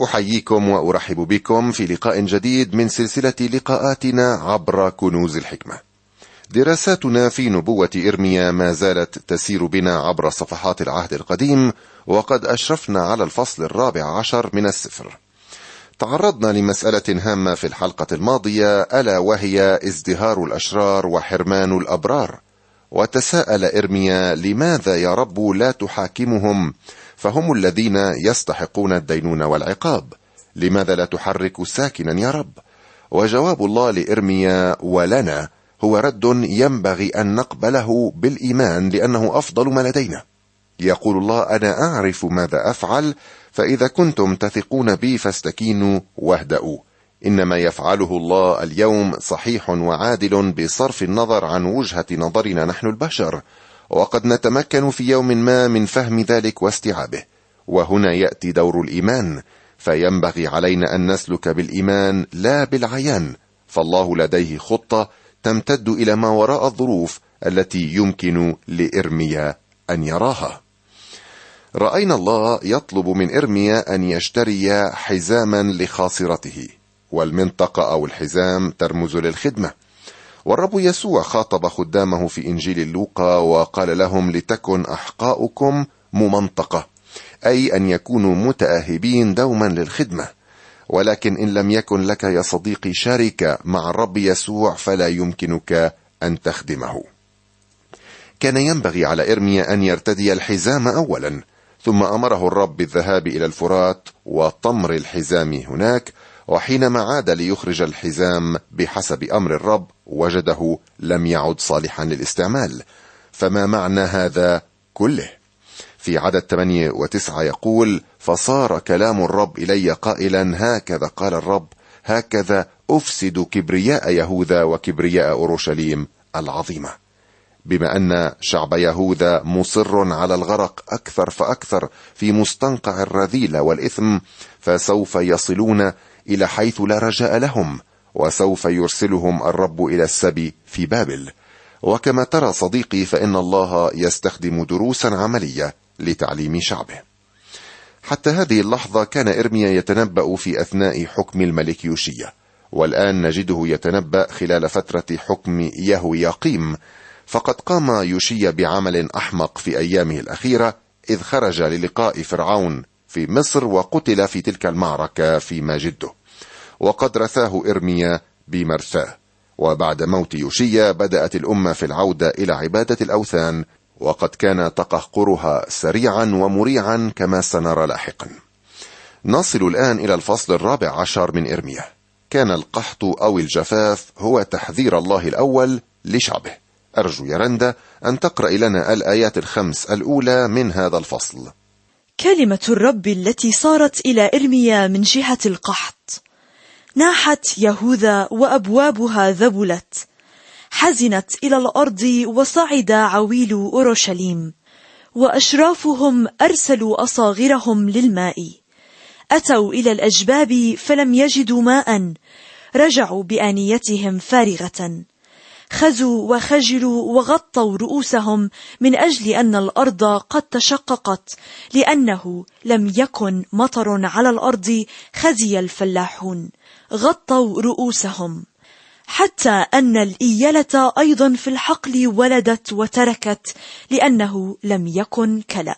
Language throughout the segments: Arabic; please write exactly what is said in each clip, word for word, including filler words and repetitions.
أحييكم وأرحب بكم في لقاء جديد من سلسلة لقاءاتنا عبر كنوز الحكمة. دراساتنا في نبوة إرميا ما زالت تسير بنا عبر صفحات العهد القديم، وقد أشرفنا على الفصل الرابع عشر من السفر. تعرضنا لمسألة هامة في الحلقة الماضية، ألا وهي ازدهار الأشرار وحرمان الأبرار. وتساءل إرميا: لماذا يا رب لا تحاكمهم؟ فهم الذين يستحقون الدينون والعقاب. لماذا لا تحرك ساكنا يا رب؟ وجواب الله لإرميا ولنا هو رد ينبغي أن نقبله بالإيمان، لأنه أفضل ما لدينا. يقول الله: أنا أعرف ماذا أفعل، فإذا كنتم تثقون بي فاستكينوا واهدأوا. إنما يفعله الله اليوم صحيح وعادل بصرف النظر عن وجهة نظرنا نحن البشر، وقد نتمكن في يوم ما من فهم ذلك واستيعابه. وهنا يأتي دور الإيمان، فينبغي علينا أن نسلك بالإيمان لا بالعيان، فالله لديه خطة تمتد إلى ما وراء الظروف التي يمكن لإرميا أن يراها. رأينا الله يطلب من إرميا أن يشتري حزاما لخاصرته، والمنطقة أو الحزام ترمز للخدمة. والرب يسوع خاطب خدامه في إنجيل لوقا وقال لهم: لتكن أحقاؤكم ممنطقة، أي أن يكونوا متأهبين دوما للخدمة. ولكن إن لم يكن لك يا صديقي شركة مع الرب يسوع فلا يمكنك أن تخدمه. كان ينبغي على إرميا أن يرتدي الحزام أولا، ثم أمره الرب بالذهاب إلى الفرات وطمر الحزام هناك. وحينما عاد ليخرج الحزام بحسب أمر الرب وجده لم يعد صالحا للاستعمال. فما معنى هذا كله؟ في عدد ثمانية وتسعة يقول: فصار كلام الرب إلي قائلا: هكذا قال الرب، هكذا أفسد كبرياء يهوذا وكبرياء أورشليم العظيمة. بما أن شعب يهوذا مصر على الغرق أكثر فأكثر في مستنقع الرذيلة والإثم، فسوف يصلون إلى حيث لا رجاء لهم، وسوف يرسلهم الرب إلى السبي في بابل. وكما ترى صديقي، فإن الله يستخدم دروسا عملية لتعليم شعبه. حتى هذه اللحظة كان إرميا يتنبأ في أثناء حكم الملك يوشيا، والآن نجده يتنبأ خلال فترة حكم يهوياقيم. فقد قام يوشيا بعمل أحمق في أيامه الأخيرة، إذ خرج للقاء فرعون في مصر وقتل في تلك المعركة في مجده، وقد رثاه إرميا بمرثاه. وبعد موت يوشيا بدأت الأمة في العودة إلى عبادة الأوثان، وقد كان تقهقرها سريعا ومريعا كما سنرى لاحقا. نصل الآن إلى الفصل الرابع عشر من إرميا. كان القحط أو الجفاف هو تحذير الله الأول لشعبه. أرجو يا رندا أن تقرأ لنا الآيات الخمس الأولى من هذا الفصل. كلمة الرب التي صارت إلى إرميا من جهة القحط: ناحت يهوذا وأبوابها ذبلت، حزنت إلى الأرض وصعد عويل أورشليم، وأشرافهم أرسلوا أصاغرهم للماء، أتوا إلى الأجباب فلم يجدوا ماء، رجعوا بآنيتهم فارغة، خزوا وخجلوا وغطوا رؤوسهم من أجل أن الأرض قد تشققت، لأنه لم يكن مطر على الأرض، خزي الفلاحون، غطوا رؤوسهم. حتى أن الإيلة أيضا في الحقل ولدت وتركت، لأنه لم يكن كلأ.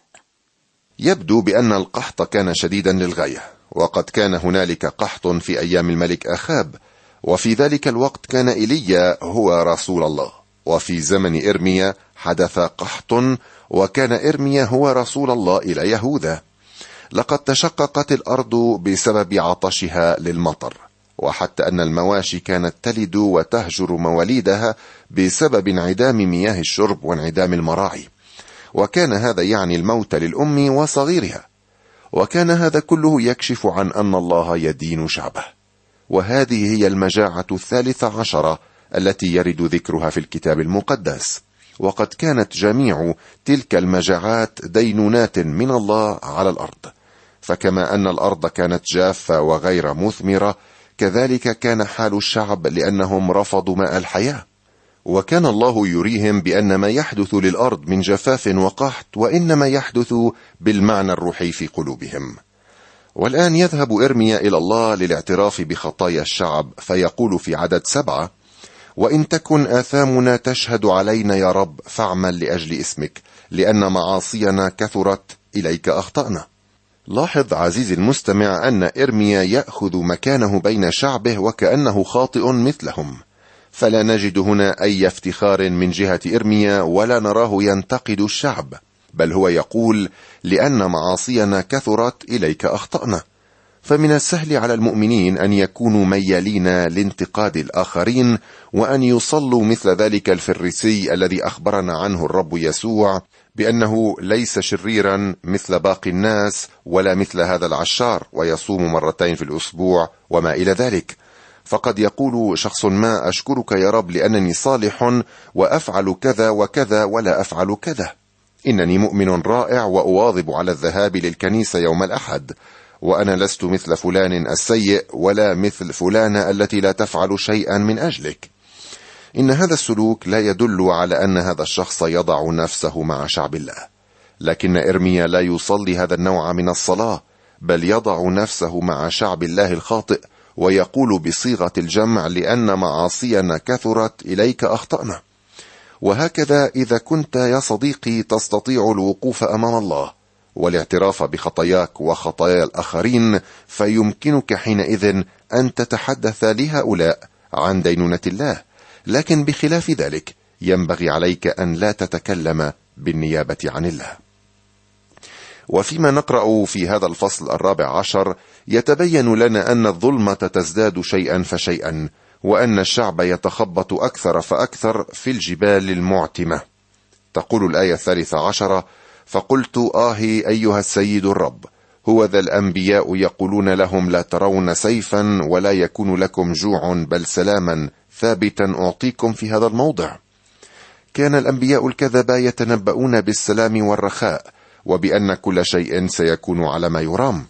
يبدو بأن القحط كان شديدا للغاية، وقد كان هنالك قحط في أيام الملك أخاب، وفي ذلك الوقت كان إيليا هو رسول الله. وفي زمن إرميا حدث قحط، وكان إرميا هو رسول الله إلى يهوذا. لقد تشققت الأرض بسبب عطشها للمطر، وحتى أن المواشي كانت تلد وتهجر مواليدها بسبب انعدام مياه الشرب وانعدام المراعي، وكان هذا يعني الموت للأم وصغيرها. وكان هذا كله يكشف عن أن الله يدين شعبه. وهذه هي المجاعة الثالثة عشرة التي يرد ذكرها في الكتاب المقدس. وقد كانت جميع تلك المجاعات دينونات من الله على الأرض. فكما أن الأرض كانت جافة وغير مثمرة، كذلك كان حال الشعب، لأنهم رفضوا ماء الحياة. وكان الله يريهم بأن ما يحدث للأرض من جفاف وقحط وإنما يحدث بالمعنى الروحي في قلوبهم. والآن يذهب إرميا إلى الله للاعتراف بخطايا الشعب، فيقول في عدد سبعة: وإن تكن آثامنا تشهد علينا يا رب فاعمل لأجل اسمك، لأن معاصينا كثرت إليك أخطأنا. لاحظ عزيزي المستمع أن إرميا يأخذ مكانه بين شعبه وكأنه خاطئ مثلهم، فلا نجد هنا أي افتخار من جهة إرميا ولا نراه ينتقد الشعب، بل هو يقول: لأن معاصينا كثرت إليك أخطأنا. فمن السهل على المؤمنين أن يكونوا ميالين لانتقاد الآخرين، وأن يصلوا مثل ذلك الفريسي الذي أخبرنا عنه الرب يسوع بأنه ليس شريرا مثل باقي الناس ولا مثل هذا العشار، ويصوم مرتين في الأسبوع وما إلى ذلك. فقد يقول شخص ما: أشكرك يا رب لأنني صالح وأفعل كذا وكذا ولا أفعل كذا، إنني مؤمن رائع وأواظب على الذهاب للكنيسة يوم الأحد، وأنا لست مثل فلان السيء ولا مثل فلانة التي لا تفعل شيئا من أجلك. إن هذا السلوك لا يدل على أن هذا الشخص يضع نفسه مع شعب الله، لكن إرميا لا يصلي هذا النوع من الصلاة، بل يضع نفسه مع شعب الله الخاطئ، ويقول بصيغة الجمع: لأن معاصينا كثرت إليك أخطأنا. وهكذا إذا كنت يا صديقي تستطيع الوقوف أمام الله والاعتراف بخطاياك وخطايا الآخرين، فيمكنك حينئذ أن تتحدث لهؤلاء عن دينونة الله، لكن بخلاف ذلك ينبغي عليك أن لا تتكلم بالنيابة عن الله. وفيما نقرأ في هذا الفصل الرابع عشر يتبين لنا أن الظلمة تزداد شيئا فشيئا، وأن الشعب يتخبط أكثر فأكثر في الجبال المعتمة. تقول الآية الثالثة عشرة: فقلت آهي أيها السيد الرب، هو ذا الأنبياء يقولون لهم لا ترون سيفا ولا يكون لكم جوع بل سلاما ثابتا أعطيكم في هذا الموضع. كان الأنبياء الكذبة يتنبؤون بالسلام والرخاء، وبأن كل شيء سيكون على ما يرام.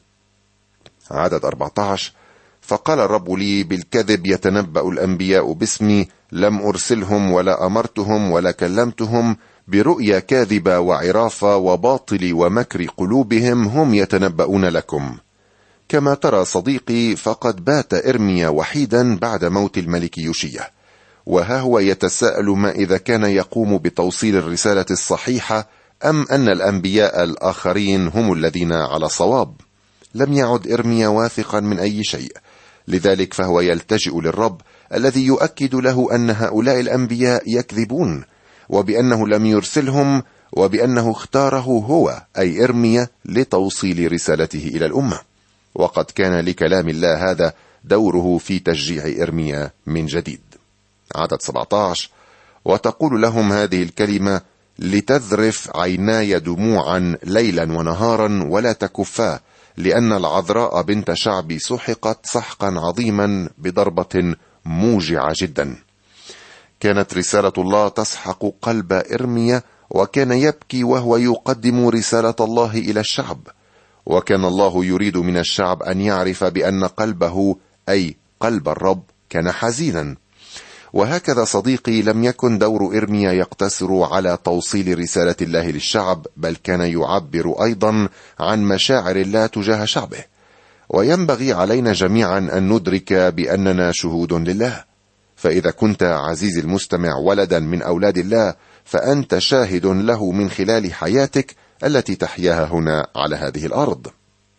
عدد أربعة عشر: فقال الرب لي: بالكذب يتنبأ الأنبياء باسمي، لم أرسلهم ولا أمرتهم ولا كلمتهم، برؤيا كاذبة وعرافة وباطل ومكر قلوبهم هم يتنبؤون لكم. كما ترى صديقي، فقد بات إرميا وحيدا بعد موت الملك يوشيا، وها هو يتساءل ما إذا كان يقوم بتوصيل الرسالة الصحيحة أم أن الأنبياء الآخرين هم الذين على صواب. لم يعد إرميا واثقا من أي شيء، لذلك فهو يلتجئ للرب الذي يؤكد له أن هؤلاء الأنبياء يكذبون، وبأنه لم يرسلهم، وبأنه اختاره هو أي إرميا لتوصيل رسالته إلى الأمة. وقد كان لكلام الله هذا دوره في تشجيع إرميا من جديد. عدد سبعة عشر: وتقول لهم هذه الكلمة: لتذرف عيناي دموعا ليلا ونهارا ولا تكفا، لأن العذراء بنت شعبي سحقت سحقا عظيما بضربة موجعة جدا. كانت رسالة الله تسحق قلب إرميا، وكان يبكي وهو يقدم رسالة الله إلى الشعب، وكان الله يريد من الشعب أن يعرف بأن قلبه أي قلب الرب كان حزينا. وهكذا صديقي، لم يكن دور إرميا يقتصر على توصيل رسالة الله للشعب، بل كان يعبر أيضا عن مشاعر الله تجاه شعبه. وينبغي علينا جميعا أن ندرك بأننا شهود لله. فإذا كنت عزيزي المستمع ولدا من أولاد الله، فأنت شاهد له من خلال حياتك التي تحياها هنا على هذه الأرض.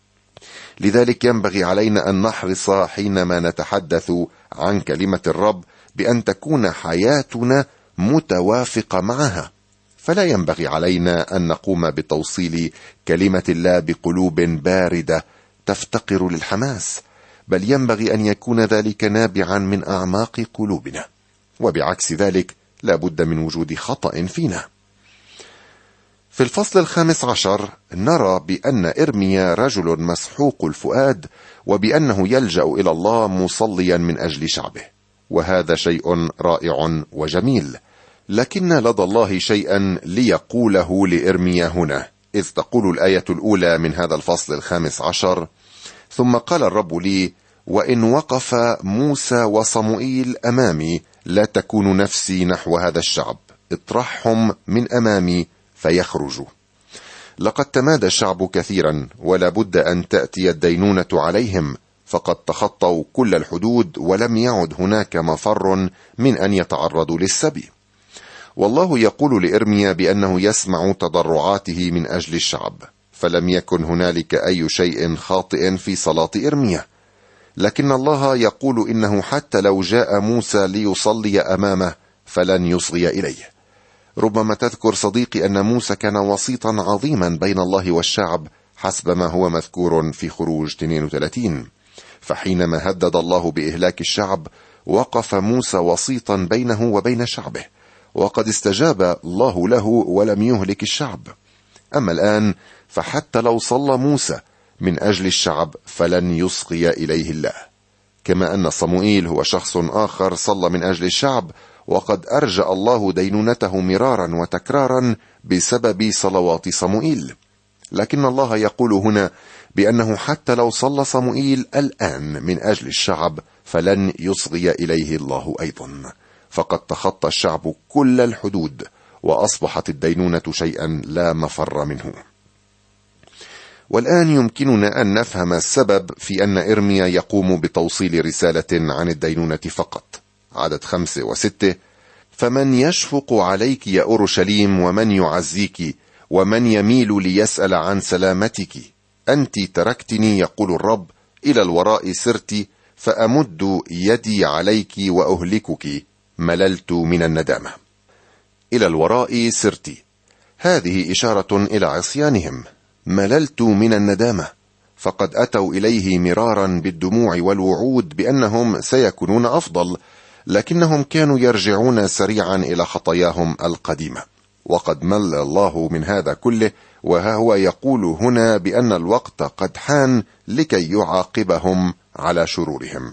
لذلك ينبغي علينا أن نحرص حينما نتحدث عن كلمة الرب بأن تكون حياتنا متوافقة معها. فلا ينبغي علينا أن نقوم بتوصيل كلمة الله بقلوب باردة تفتقر للحماس، بل ينبغي أن يكون ذلك نابعا من أعماق قلوبنا، وبعكس ذلك لا بد من وجود خطأ فينا. في الفصل الخامس عشر نرى بأن إرميا رجل مسحوق الفؤاد، وبأنه يلجأ إلى الله مصليا من أجل شعبه، وهذا شيء رائع وجميل. لكن لدى الله شيئا ليقوله لإرميا هنا، إذ تقول الآية الأولى من هذا الفصل الخامس عشر: ثم قال الرب لي: وإن وقف موسى وصموئيل أمامي لا تكون نفسي نحو هذا الشعب، اطرحهم من أمامي فيخرجوا. لقد تمادى الشعب كثيرا، ولا بد أن تأتي الدينونة عليهم، فقد تخطوا كل الحدود، ولم يعد هناك مفر من أن يتعرضوا للسبي. والله يقول لإرميا بأنه يسمع تضرعاته من أجل الشعب، فلم يكن هنالك أي شيء خاطئ في صلاة إرميا. لكن الله يقول إنه حتى لو جاء موسى ليصلي أمامه فلن يصغي إليه. ربما تذكر صديقي أن موسى كان وسيطا عظيما بين الله والشعب حسب ما هو مذكور في خروج اثنين وثلاثين، فحينما هدد الله بإهلاك الشعب وقف موسى وسيطا بينه وبين شعبه، وقد استجاب الله له ولم يهلك الشعب. أما الآن فحتى لو صلى موسى من أجل الشعب فلن يصغي إليه الله، كما أن صموئيل هو شخص آخر صلى من أجل الشعب، وقد أرجأ الله دينونته مرارا وتكرارا بسبب صلوات صموئيل. لكن الله يقول هنا بأنه حتى لو صلى صموئيل الآن من أجل الشعب فلن يصغي إليه الله أيضا، فقد تخطى الشعب كل الحدود، وأصبحت الدينونة شيئا لا مفر منه. والآن يمكننا أن نفهم السبب في أن إرميا يقوم بتوصيل رسالة عن الدينونة فقط. عدد خمسة وستة: فمن يشفق عليك يا أورشليم، ومن يعزيك، ومن يميل ليسأل عن سلامتك؟ أنت تركتني يقول الرب، إلى الوراء سرت، فأمد يدي عليك وأهلكك، مللت من الندامة. إلى الوراء سرت، هذه إشارة إلى عصيانهم. مللت من الندامة، فقد أتوا إليه مرارا بالدموع والوعود بأنهم سيكونون أفضل، لكنهم كانوا يرجعون سريعا إلى خطاياهم القديمة، وقد مل الله من هذا كله، وها هو يقول هنا بأن الوقت قد حان لكي يعاقبهم على شرورهم.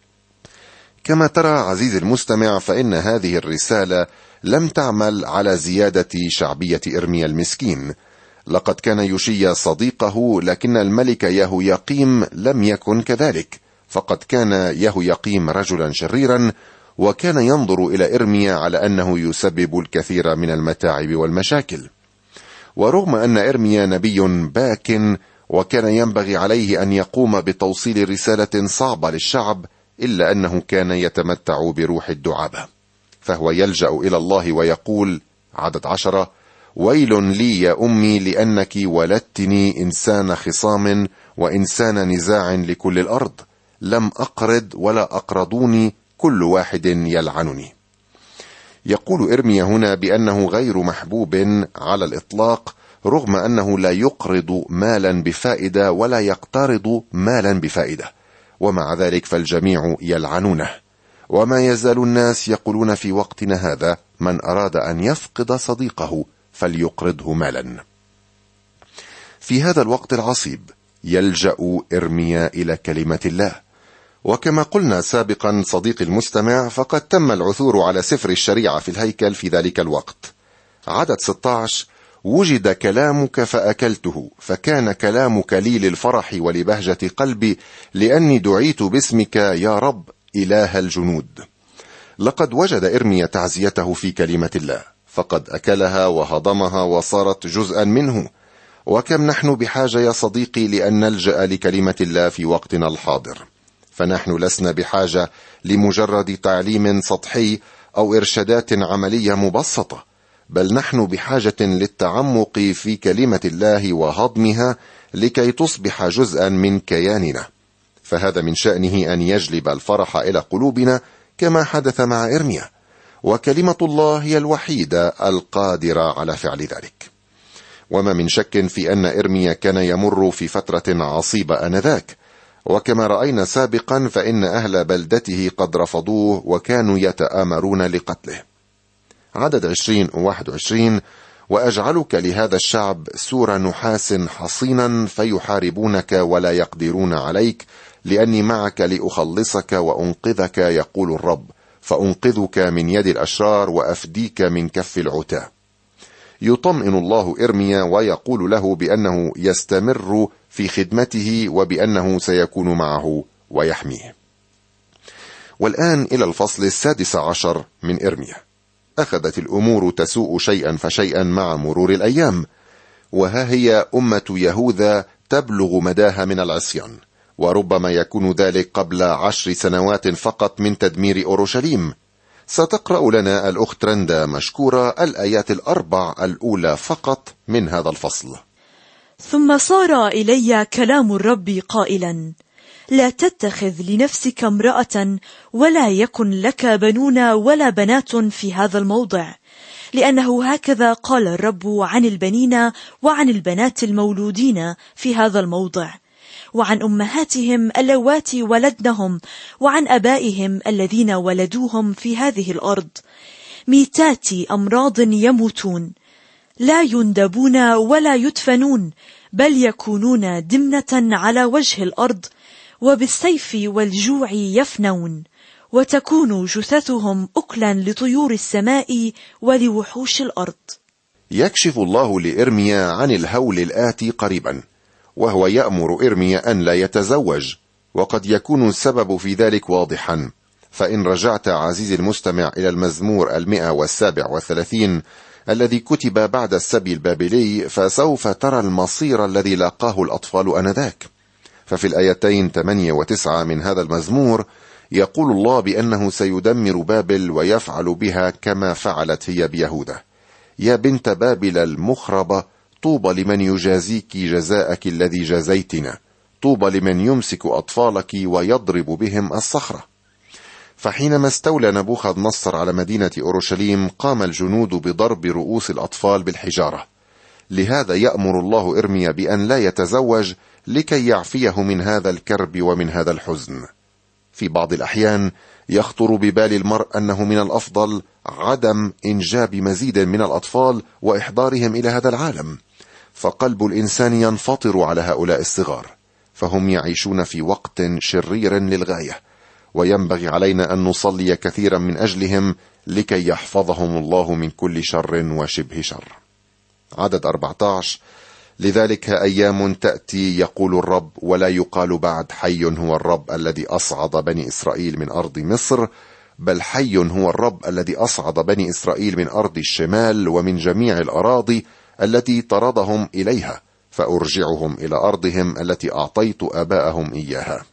كما ترى عزيزي المستمع، فإن هذه الرسالة لم تعمل على زيادة شعبية إرميا المسكين. لقد كان يوشيا صديقه، لكن الملك يهوياقيم لم يكن كذلك، فقد كان يهوياقيم رجلا شريرا، وكان ينظر إلى إرميا على أنه يسبب الكثير من المتاعب والمشاكل. ورغم أن إرميا نبي باك، وكان ينبغي عليه أن يقوم بتوصيل رسالة صعبة للشعب، إلا أنه كان يتمتع بروح الدعابة، فهو يلجأ إلى الله ويقول: عدد عشرة: ويل لي يا أمي، لأنك ولدتني إنسان خصام وإنسان نزاع لكل الأرض، لم أقرض ولا أقرضوني، كل واحد يلعنني. يقول إرميا هنا بأنه غير محبوب على الإطلاق، رغم أنه لا يقرض مالا بفائدة ولا يقترض مالا بفائدة، ومع ذلك فالجميع يلعنونه. وما يزال الناس يقولون في وقتنا هذا: من أراد أن يفقد صديقه فليقرضه مالا. في هذا الوقت العصيب يلجأ إرميا إلى كلمة الله، وكما قلنا سابقا صديقي المستمع، فقد تم العثور على سفر الشريعة في الهيكل في ذلك الوقت. عدد ستة عشر: وجد كلامك فأكلته، فكان كلامك لي للفرح ولبهجة قلبي، لأني دعيت باسمك يا رب إله الجنود. لقد وجد إرميا تعزيته في كلمة الله، فقد أكلها وهضمها وصارت جزءا منه. وكم نحن بحاجة يا صديقي لأن نلجأ لكلمة الله في وقتنا الحاضر، فنحن لسنا بحاجة لمجرد تعليم سطحي أو إرشادات عملية مبسطة، بل نحن بحاجة للتعمق في كلمة الله وهضمها لكي تصبح جزءا من كياننا. فهذا من شأنه أن يجلب الفرح إلى قلوبنا كما حدث مع إرميا، وكلمة الله هي الوحيدة القادرة على فعل ذلك. وما من شك في أن إرميا كان يمر في فترة عصيبة آنذاك، وكما رأينا سابقا فإن أهل بلدته قد رفضوه وكانوا يتآمرون لقتله. عدد عشرين وواحد وعشرين: وأجعلك لهذا الشعب سور نحاس حصينا، فيحاربونك ولا يقدرون عليك، لأني معك لأخلصك وأنقذك يقول الرب، فأنقذك من يد الأشرار وأفديك من كف العتاة. يطمئن الله إرميا ويقول له بأنه يستمر في خدمته وبأنه سيكون معه ويحميه. والآن إلى الفصل السادس عشر من إرميا. أخذت الأمور تسوء شيئا فشيئا مع مرور الأيام، وها هي أمة يهوذا تبلغ مداها من العصيان، وربما يكون ذلك قبل عشر سنوات فقط من تدمير أورشليم. ستقرأ لنا الأخت رندا مشكورة الآيات الأربع الأولى فقط من هذا الفصل. ثم صار إلي كلام الرب قائلا: لا تتخذ لنفسك امرأة، ولا يكن لك بنون ولا بنات في هذا الموضع، لأنه هكذا قال الرب عن البنين وعن البنات المولودين في هذا الموضع، وعن أمهاتهم اللواتي ولدنهم، وعن أبائهم الذين ولدوهم في هذه الأرض، ميتات أمراض يموتون، لا يندبون ولا يدفنون، بل يكونون دمنة على وجه الأرض، وبالسيف والجوع يفنون، وتكون جثثهم أكلا لطيور السماء ولوحوش الأرض. يكشف الله لإرميا عن الهول الآتي قريبا، وهو يأمر إرميا أن لا يتزوج، وقد يكون السبب في ذلك واضحا. فإن رجعت عزيزي المستمع إلى المزمور المئة والسابع والثلاثين الذي كتب بعد السبي البابلي، فسوف ترى المصير الذي لاقاه الأطفال آنذاك. ففي الآيتين ثمانية وتسعة من هذا المزمور يقول الله بأنه سيدمر بابل ويفعل بها كما فعلت هي بيهوذا. يا بنت بابل المخربة، طوبى لمن يجازيك جزاءك الذي جزيتنا، طوبى لمن يمسك أطفالك ويضرب بهم الصخرة. فحينما استولى نبوخذ نصر على مدينة أورشليم، قام الجنود بضرب رؤوس الأطفال بالحجارة. لهذا يأمر الله إرميا بأن لا يتزوج لكي يعفيه من هذا الكرب ومن هذا الحزن. في بعض الأحيان يخطر ببال المرء أنه من الأفضل عدم إنجاب مزيد من الأطفال وإحضارهم إلى هذا العالم، فقلب الإنسان ينفطر على هؤلاء الصغار، فهم يعيشون في وقت شرير للغاية، وينبغي علينا أن نصلي كثيرا من أجلهم لكي يحفظهم الله من كل شر وشبه شر. عدد أربعة عشر: لذلك أيام تأتي يقول الرب، ولا يقال بعد حي هو الرب الذي أصعد بني إسرائيل من أرض مصر، بل حي هو الرب الذي أصعد بني إسرائيل من أرض الشمال ومن جميع الأراضي التي طردهم إليها، فأرجعهم إلى أرضهم التي أعطيت آباءهم إياها.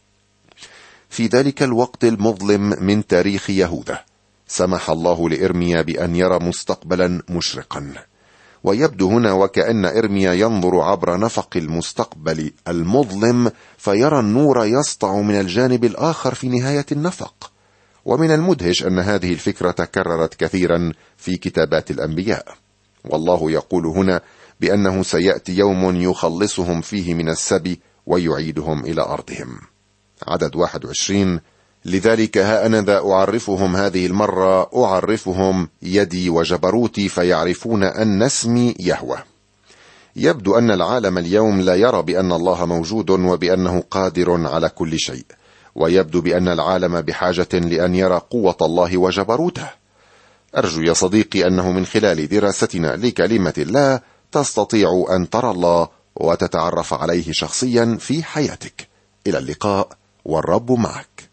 في ذلك الوقت المظلم من تاريخ يهوذا سمح الله لإرميا بأن يرى مستقبلا مشرقا، ويبدو هنا وكأن إرميا ينظر عبر نفق المستقبل المظلم فيرى النور يسطع من الجانب الآخر في نهاية النفق. ومن المدهش أن هذه الفكرة تكررت كثيرا في كتابات الأنبياء، والله يقول هنا بأنه سيأتي يوم يخلصهم فيه من السبي ويعيدهم إلى أرضهم. عدد واحد وعشرين: لذلك ها أنا ذا أعرفهم هذه المرة، أعرفهم يدي وجبروتي، فيعرفون أن اسمي يهوه. يبدو أن العالم اليوم لا يرى بأن الله موجود وبأنه قادر على كل شيء، ويبدو بأن العالم بحاجة لأن يرى قوة الله وجبروته. أرجو يا صديقي أنه من خلال دراستنا لكلمة الله تستطيع أن ترى الله وتتعرف عليه شخصيا في حياتك. إلى اللقاء والرب معك.